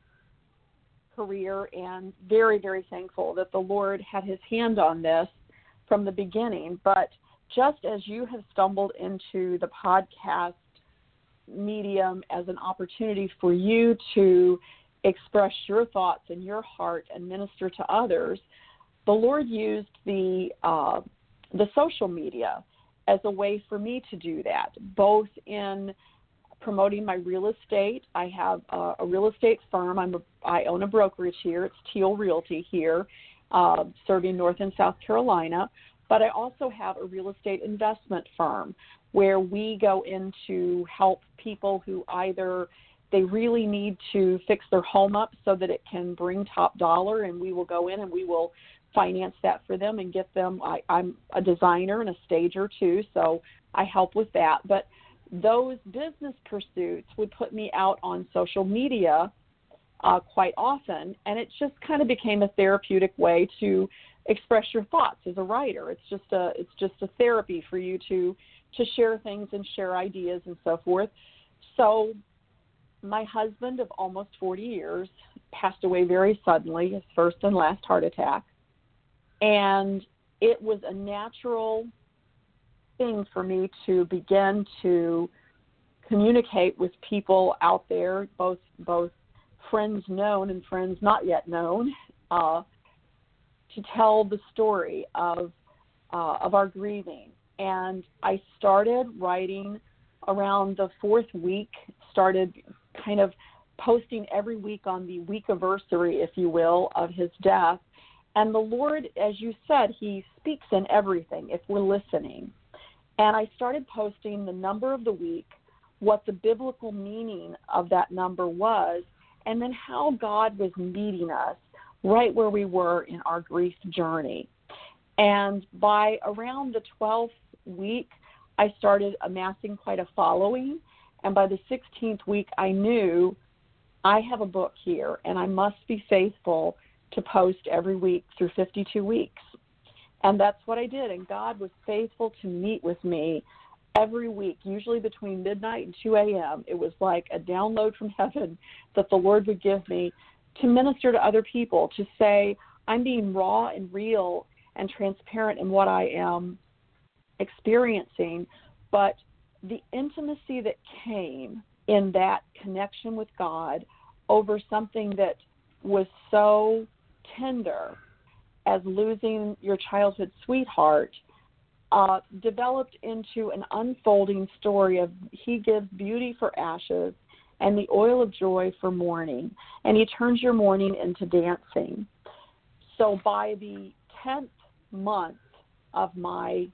S6: career, and very, very thankful that the Lord had his hand on this from the beginning. But just as you have stumbled into the podcast medium as an opportunity for you to express your thoughts and your heart and minister to others, the Lord used the uh, the social media as a way for me to do that, both in promoting my real estate. I have a, a real estate firm. I'm a, I own a brokerage here. It's Teal Realty here, uh, serving North and South Carolina. But I also have a real estate investment firm where we go in to help people who either they really need to fix their home up so that it can bring top dollar, and we will go in and we will finance that for them and get them. I, I'm a designer and a stager too, so I help with that. But those business pursuits would put me out on social media uh, quite often, and it just kind of became a therapeutic way to express your thoughts as a writer. It's just a it's just a therapy for you to to share things and share ideas and so forth. So my husband of almost forty years passed away very suddenly, his first and last heart attack. And it was a natural thing for me to begin to communicate with people out there, both both friends known and friends not yet known, uh, to tell the story of uh, of our grieving. And I started writing around the fourth week, started kind of posting every week on the week-iversary, if you will, of his death. And the Lord, as you said, he speaks in everything if we're listening. And I started posting the number of the week, what the biblical meaning of that number was, and then how God was meeting us right where we were in our grief journey. And by around the twelfth week, I started amassing quite a following. And by the sixteenth week, I knew I have a book here, and I must be faithful to post every week through fifty-two weeks. And that's what I did. And God was faithful to meet with me every week, usually between midnight and two a.m. It was like a download from heaven that the Lord would give me to minister to other people, to say, I'm being raw and real and transparent in what I am experiencing. But the intimacy that came in that connection with God over something that was so tender as losing your childhood sweetheart uh, developed into an unfolding story of He gives beauty for ashes and the oil of joy for mourning, and He turns your mourning into dancing. So by the tenth month of my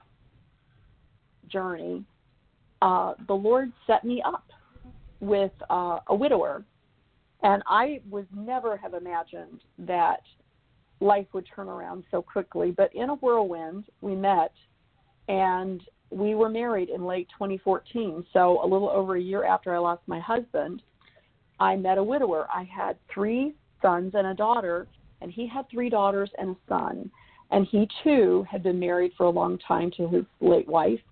S6: journey, uh, the Lord set me up with uh, a widower, and I would never have imagined that life would turn around so quickly. But in a whirlwind, we met, and we were married in late twenty fourteen. So a little over a year after I lost my husband, I met a widower. I had three sons and a daughter, and he had three daughters and a son. And he, too, had been married for a long time to his late wife.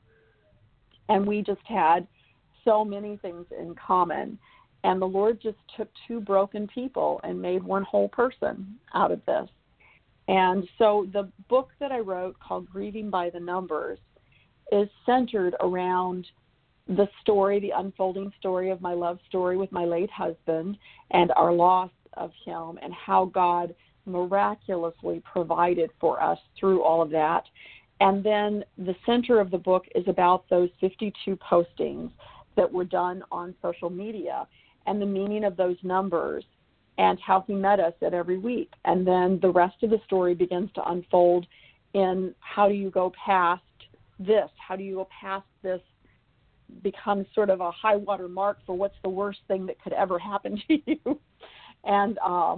S6: And we just had so many things in common. And the Lord just took two broken people and made one whole person out of this. And so the book that I wrote, called Grieving by the Numbers, is centered around the story, the unfolding story of my love story with my late husband and our loss of him, and how God miraculously provided for us through all of that. And then the center of the book is about those fifty-two postings that were done on social media and the meaning of those numbers and how He met us at every week. And then the rest of the story begins to unfold in how do you go past this? How do you go past this? Becomes sort of a high water mark for what's the worst thing that could ever happen to you. And uh,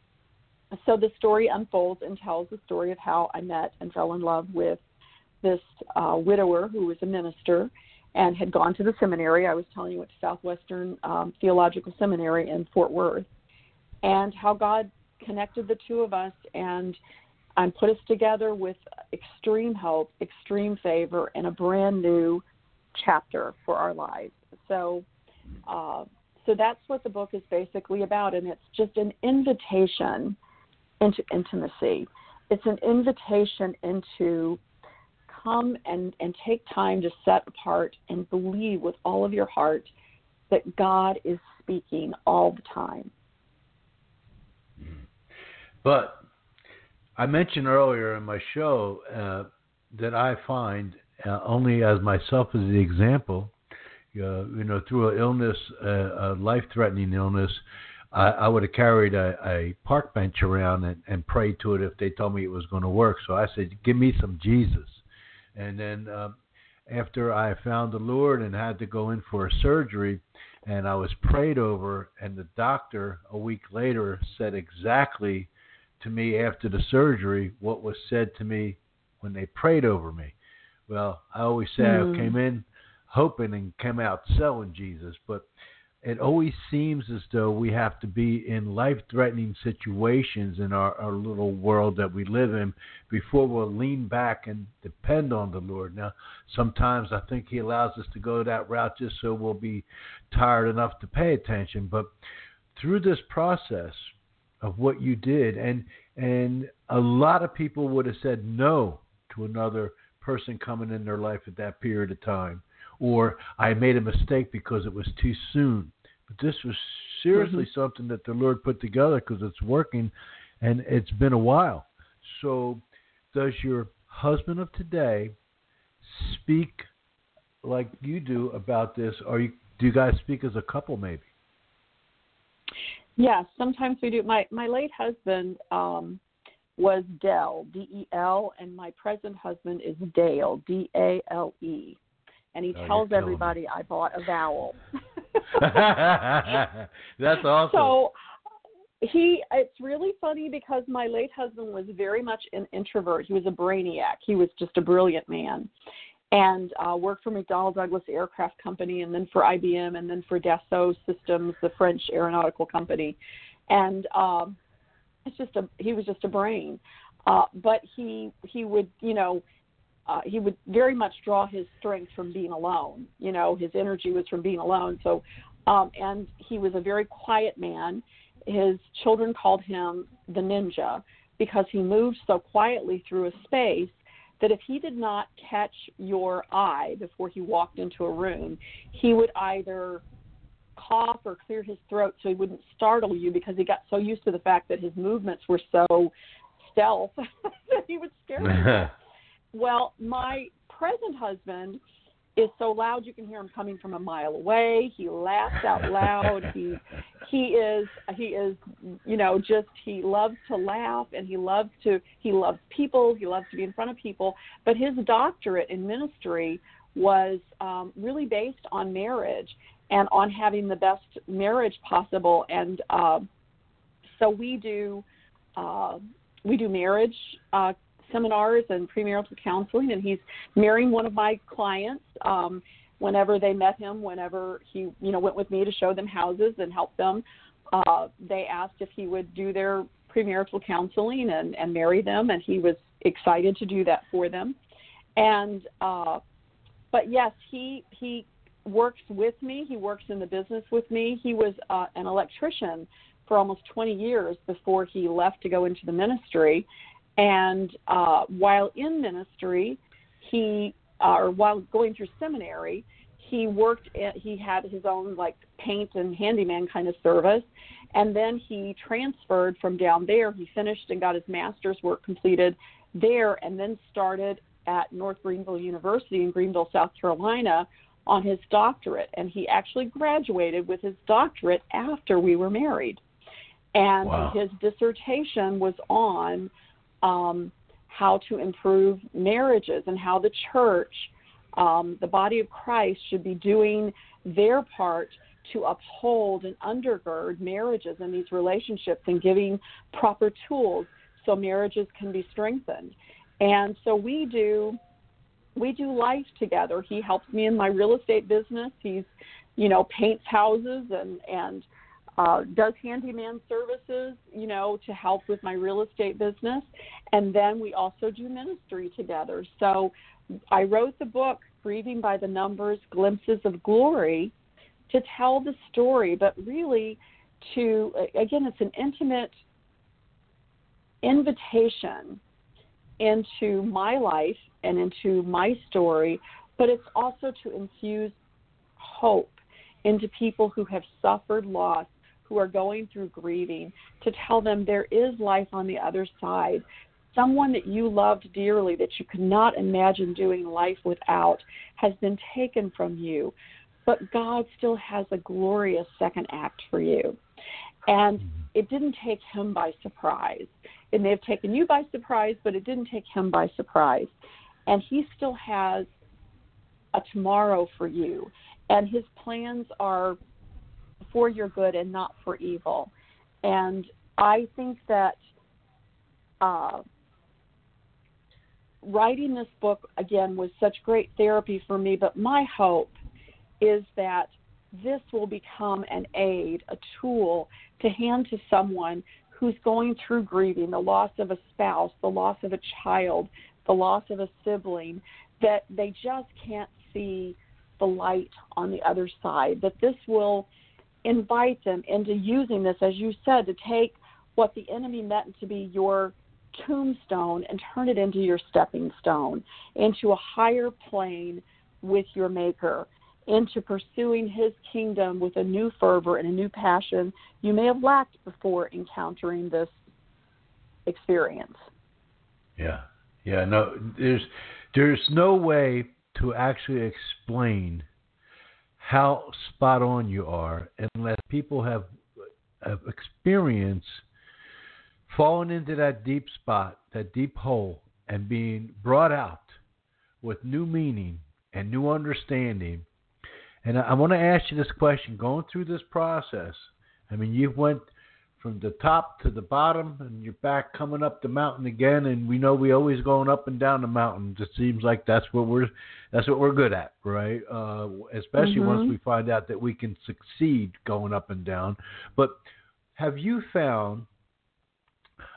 S6: so the story unfolds and tells the story of how I met and fell in love with this uh, widower who was a minister and had gone to the seminary. I was telling you, went to Southwestern um, Theological Seminary in Fort Worth, and how God connected the two of us and and put us together with extreme hope, extreme favor, and a brand new chapter for our lives. So, uh, so that's what the book is basically about, and it's just an invitation into intimacy. It's an invitation into come and, and take time to set apart and believe with all of your heart that God is speaking all the time.
S2: But I mentioned earlier in my show uh, that I find, uh, only as myself as the example, uh, you know, through an illness, uh, a life-threatening illness, I, I would have carried a, a park bench around and, and prayed to it if they told me it was going to work. So I said, give me some Jesus. And then um, after I found the Lord and had to go in for a surgery, and I was prayed over, and the doctor a week later said exactly to me after the surgery what was said to me when they prayed over me. Well, I always say mm. I came in hoping and came out selling Jesus, but it always seems as though we have to be in life-threatening situations in our, our little world that we live in before we'll lean back and depend on the Lord. Now, sometimes I think He allows us to go that route just so we'll be tired enough to pay attention. But through this process of what you did, and and a lot of people would have said no to another person coming in their life at that period of time, or I made a mistake because it was too soon. But this was seriously mm-hmm. something that the Lord put together because it's working, and it's been a while. So does your husband of today speak like you do about this? Or you, do you guys speak as a couple maybe?
S6: Yes, sometimes we do. My my late husband um, was Del, D E L, and my present husband is Dale, D A L E. And he oh, tells everybody me. I bought a vowel.
S2: That's awesome.
S6: So he, it's really funny because my late husband was very much an introvert. He was a brainiac. He was just a brilliant man, and uh, worked for McDonnell Douglas Aircraft Company, and then for I B M, and then for Dassault Systems, the French aeronautical company. And um, it's just a, he was just a brain. Uh, but he he would, you know, uh, he would very much draw his strength from being alone. You know, his energy was from being alone. So, um, and he was a very quiet man. His children called him the ninja because he moved so quietly through a space that if he did not catch your eye before he walked into a room, he would either cough or clear his throat so he wouldn't startle you because he got so used to the fact that his movements were so stealth that he would scare you. Well, my present husband is so loud you can hear him coming from a mile away. He laughs out loud. he he is he is you know just he loves to laugh, and he loves to he loves people. He loves to be in front of people. But his doctorate in ministry was um, really based on marriage and on having the best marriage possible. And uh, so we do uh, we do marriage uh, seminars and premarital counseling, and he's marrying one of my clients. Um, whenever they met him, whenever he, you know, went with me to show them houses and help them, uh, they asked if he would do their premarital counseling and, and marry them, and he was excited to do that for them. And uh, but yes, he he works with me. He works in the business with me. He was uh, an electrician for almost twenty years before he left to go into the ministry. And uh, while in ministry, he, uh, or while going through seminary, he worked, at, he had his own like paint and handyman kind of service. And then he transferred from down there. He finished and got his master's work completed there, and then started at North Greenville University in Greenville, South Carolina on his doctorate. And he actually graduated with his doctorate after we were married. And wow. His dissertation was on Um, how to improve marriages and how the church, um, the body of Christ, should be doing their part to uphold and undergird marriages and these relationships and giving proper tools so marriages can be strengthened. And so we do we do life together. He helps me in my real estate business. He's, you know, paints houses and, and Uh, does handyman services, you know, to help with my real estate business. And then we also do ministry together. So I wrote the book, Grieving by the Numbers, Glimpses of Glory, to tell the story, but really to, again, it's an intimate invitation into my life and into my story, but it's also to infuse hope into people who have suffered loss, who are going through grieving, to tell them there is life on the other side. Someone that you loved dearly, that you could not imagine doing life without, has been taken from you, but God still has a glorious second act for you. And it didn't take him by surprise. It may have taken you by surprise, but it didn't take him by surprise. And he still has a tomorrow for you. And his plans are for your good and not for evil. And I think that uh, writing this book, again, was such great therapy for me, but my hope is that this will become an aid, a tool to hand to someone who's going through grieving, the loss of a spouse, the loss of a child, the loss of a sibling, that they just can't see the light on the other side, that this will invite them into using this, as you said, to take what the enemy meant to be your tombstone and turn it into your stepping stone, into a higher plane with your Maker, into pursuing his kingdom with a new fervor and a new passion you may have lacked before encountering this experience.
S2: Yeah, yeah, no, there's there's no way to actually explain how spot on you are unless people have, have experienced falling into that deep spot, that deep hole, and being brought out with new meaning and new understanding. And I, I want to ask you this question, going through this process. I mean, you went from the top to the bottom, and you're back coming up the mountain again. And we know we always going up and down the mountain. It seems like that's what we're that's what we're good at, right? Uh, especially mm-hmm. once we find out that we can succeed going up and down. But have you found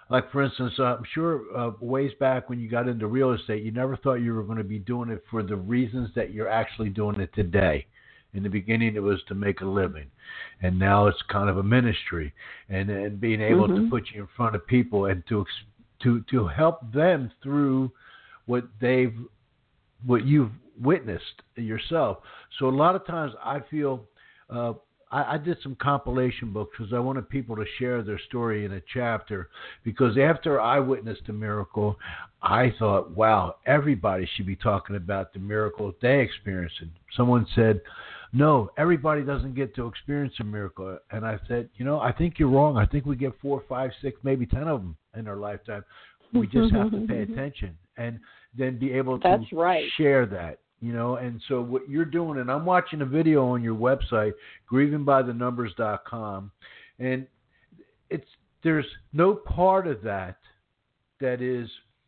S2: like for instance, uh, I'm sure uh, ways back when you got into real estate, you never thought you were going to be doing it for the reasons that you're actually doing it today. In the beginning, it was to make a living, and now it's kind of a ministry, and and being able mm-hmm. to put you in front of people and to to to help them through what they've what you've witnessed yourself. So a lot of times I feel uh, I, I did some compilation books because I wanted people to share their story in a chapter, because after I witnessed a miracle, I thought, wow, everybody should be talking about the miracle they experienced. And someone said, no, everybody doesn't get to experience a miracle. And I said, you know, I think you're wrong. I think we get four, five, six, maybe ten of them in our lifetime. We just have to pay attention and then be able to
S6: That's right.
S2: share that, you know. And so what you're doing, and I'm watching a video on your website, grieving by the numbers dot com, and it's there's no part of that that is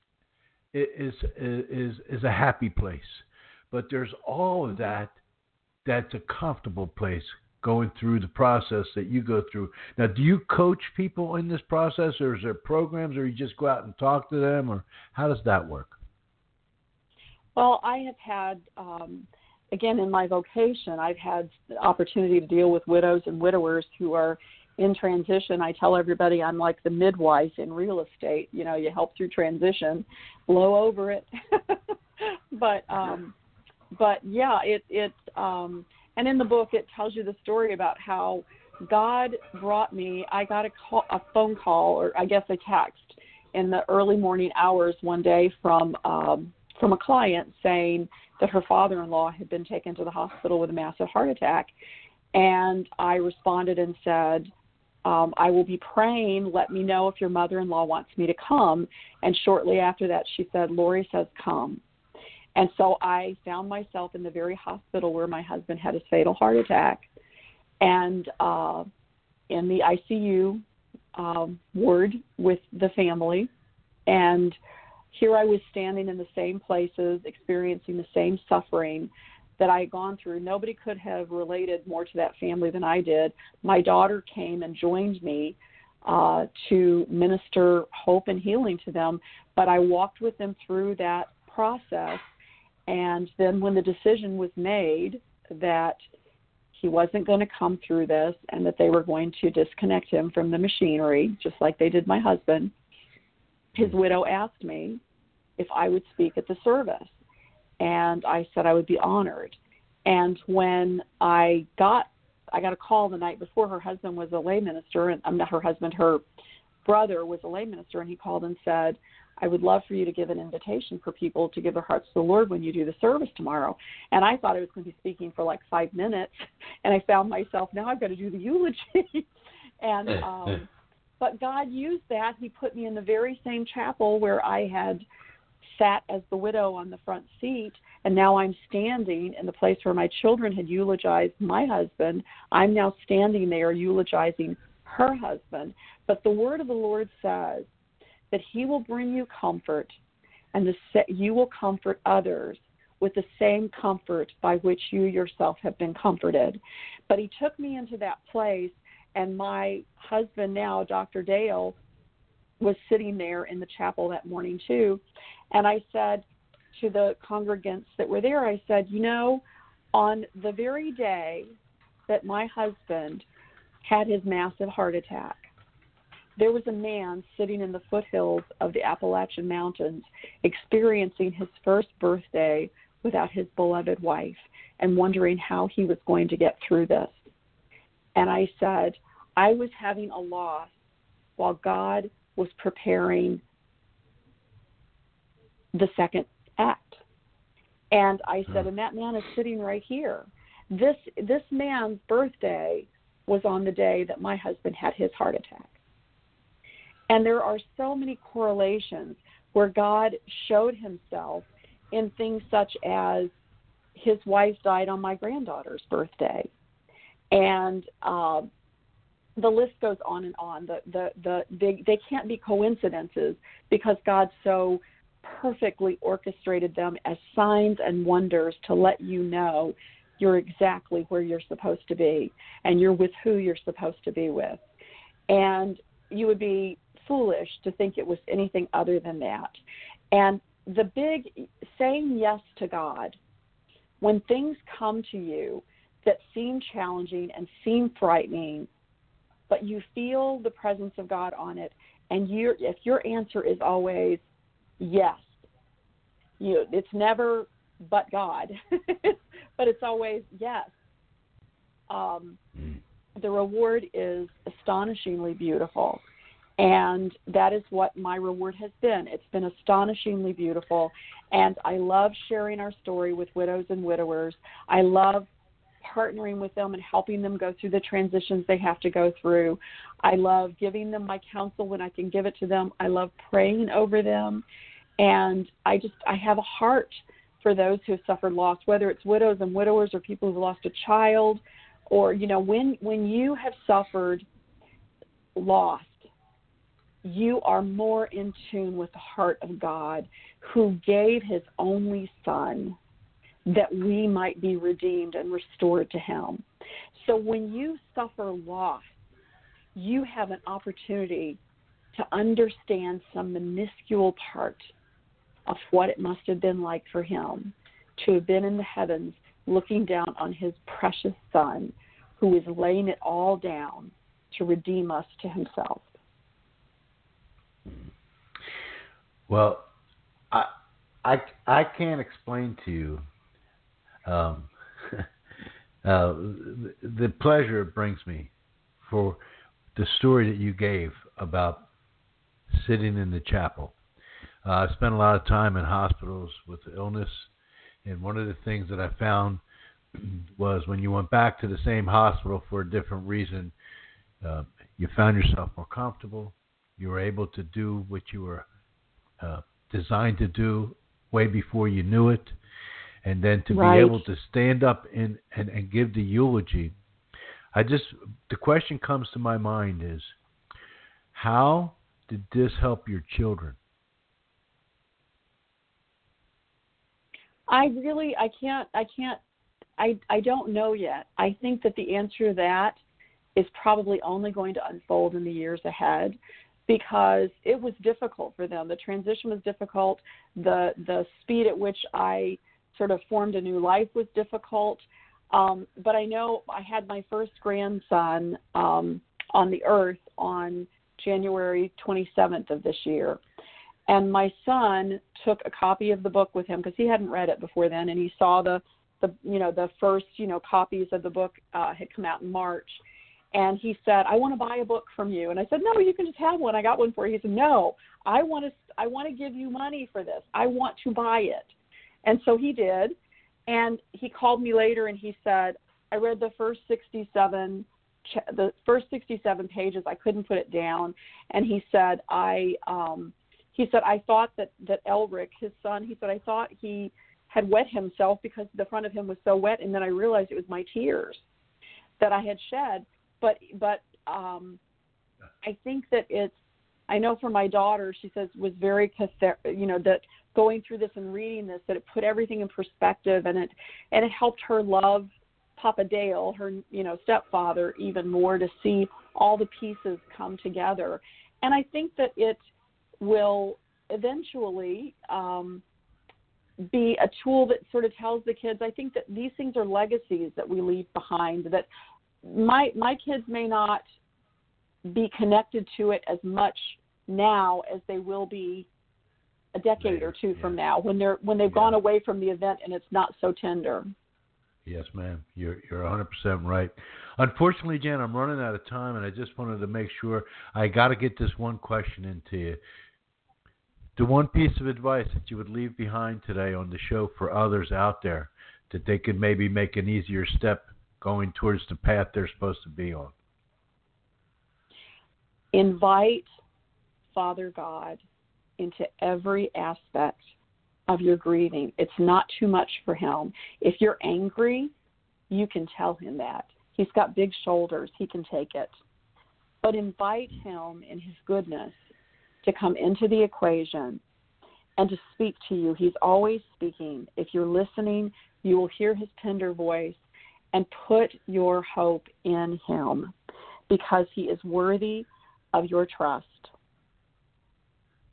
S2: is is is a happy place, but there's all of that that's a comfortable place going through the process that you go through. Now, do you coach people in this process, or is there programs, or you just go out and talk to them, or how does that work?
S6: Well, I have had, um, again, in my vocation, I've had the opportunity to deal with widows and widowers who are in transition. I tell everybody I'm like the midwife in real estate. You know, you help through transition, blow over it. but, um, but yeah, it, it, um, and in the book, it tells you the story about how God brought me, I got a, call, a phone call, or I guess a text in the early morning hours one day from, um, from a client saying that her father-in-law had been taken to the hospital with a massive heart attack. And I responded and said, um, I will be praying. Let me know if your mother-in-law wants me to come. And shortly after that, she said, Lori says, come. And so I found myself in the very hospital where my husband had his fatal heart attack, and uh, in the I C U um, ward with the family. And here I was standing in the same places, experiencing the same suffering that I had gone through. Nobody could have related more to that family than I did. My daughter came and joined me uh, to minister hope and healing to them, but I walked with them through that process. And then when the decision was made that he wasn't going to come through this and that they were going to disconnect him from the machinery, just like they did my husband, his widow asked me if I would speak at the service. And I said I would be honored. And when I got I got a call the night before, her husband was a lay minister, and I'm not her husband, her brother was a lay minister, and he called and said, I would love for you to give an invitation for people to give their hearts to the Lord when you do the service tomorrow. And I thought I was going to be speaking for like five minutes, and I found myself, now I've got to do the eulogy. and um, But God used that. He put me in the very same chapel where I had sat as the widow on the front seat, and now I'm standing in the place where my children had eulogized my husband. I'm now standing there eulogizing her husband. But the word of the Lord says that he will bring you comfort, and the, you will comfort others with the same comfort by which you yourself have been comforted. But he took me into that place, and my husband now, Doctor Dale, was sitting there in the chapel that morning too. And I said to the congregants that were there, I said, you know, on the very day that my husband had his massive heart attack, there was a man sitting in the foothills of the Appalachian Mountains experiencing his first birthday without his beloved wife and wondering how he was going to get through this. And I said, I was having a loss while God was preparing the second act. And I said, and that man is sitting right here. This this man's birthday was on the day that my husband had his heart attack. And there are so many correlations where God showed himself in things such as his wife died on my granddaughter's birthday. And uh, the list goes on and on. The, the, the, they, they can't be coincidences because God so perfectly orchestrated them as signs and wonders to let you know you're exactly where you're supposed to be and you're with who you're supposed to be with. And you would be foolish to think it was anything other than that. And the big saying yes to God, when things come to you that seem challenging and seem frightening, but you feel the presence of God on it, and you're, if your answer is always yes, you, it's never but God, but it's always yes. Um, the reward is astonishingly beautiful, and that is what my reward has been. It's been astonishingly beautiful, and I love sharing our story with widows and widowers. I love partnering with them and helping them go through the transitions they have to go through. I love giving them my counsel when I can give it to them. I love praying over them, and I just I have a heart for those who have suffered loss, whether it's widows and widowers or people who've lost a child, or, you know, when when you have suffered loss, you are more in tune with the heart of God, who gave his only son that we might be redeemed and restored to him. So when you suffer loss, you have an opportunity to understand some minuscule part of what it must have been like for him to have been in the heavens looking down on his precious son, who is laying it all down to redeem us to himself.
S2: Well, I I, I can't explain to you um, uh, the, the pleasure it brings me for the story that you gave about sitting in the chapel. Uh, I spent a lot of time in hospitals with illness, and one of the things that I found was when you went back to the same hospital for a different reason, uh, you found yourself more comfortable. You were able to do what you were uh, designed to do way before you knew it, and then to
S6: right.
S2: be able to stand up and, and, and give the eulogy. I just, the question comes to my mind is, how did this help your children?
S6: I really, I can't, I can't, I, I don't know yet. I think that the answer to that is probably only going to unfold in the years ahead, because it was difficult for them. The transition was difficult. The the speed at which I sort of formed a new life was difficult. Um, but I know I had my first grandson um, on the earth on January twenty-seventh of this year. And my son took a copy of the book with him because he hadn't read it before then, and he saw the, the you know, the first, you know, copies of the book uh, had come out in March. And he said, I want to buy a book from you. And I said, no, you can just have one. I got one for you. He said, no, I want to I want to give you money for this. I want to buy it. And so he did. And he called me later and he said, I read the first sixty-seven the first sixty-seven pages. I couldn't put it down. And he said, I um, he said, I thought that, that Elric, his son, he said, I thought he had wet himself because the front of him was so wet. And then I realized it was my tears that I had shed. But but um, I think that it's, I know for my daughter, she says, was very, you know, that going through this and reading this, that it put everything in perspective, and it and it helped her love Papa Dale, her, you know, stepfather, even more, to see all the pieces come together. And I think that it will eventually um, be a tool that sort of tells the kids, I think that these things are legacies that we leave behind, that My my kids may not be connected to it as much now as they will be a decade Later, or two yeah. from now, when they're when they've yeah. gone away from the event and it's not so tender.
S2: Yes, ma'am. You're you're one hundred percent right. Unfortunately, Jen, I'm running out of time, and I just wanted to make sure I got to get this one question into you. The one piece of advice that you would leave behind today on the show for others out there, that they could maybe make an easier step going towards the path they're supposed to be on.
S6: Invite Father God into every aspect of your grieving. It's not too much for him. If you're angry, you can tell him that. He's got big shoulders. He can take it. But invite him in his goodness to come into the equation and to speak to you. He's always speaking. If you're listening, you will hear his tender voice. And put your hope in him, because he is worthy of your trust.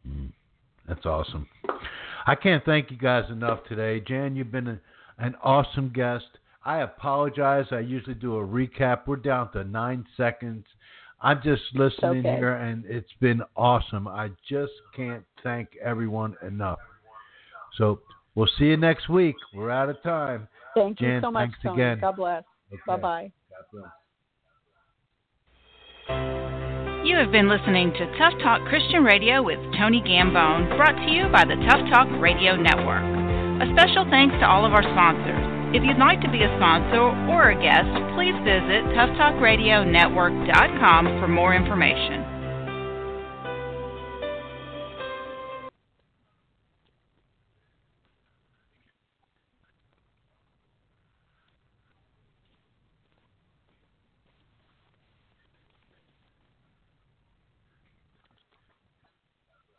S2: Mm, that's awesome. I can't thank you guys enough today. Jan, you've been a, an awesome guest. I apologize. I usually do a recap. We're down to nine seconds. I'm just listening
S6: okay.
S2: here, and it's been awesome. I just can't thank everyone enough. So we'll see you next week. We're out of time.
S6: Thank
S2: Jan,
S6: you so much,
S2: thanks
S6: Tony.
S2: again.
S6: God bless.
S2: Okay.
S6: Bye-bye.
S2: God bless.
S1: You have been listening to Tough Talk Christian Radio with Tony Gambone, brought to you by the Tough Talk Radio Network. A special thanks to all of our sponsors. If you'd like to be a sponsor or a guest, please visit tough talk radio network dot com for more information.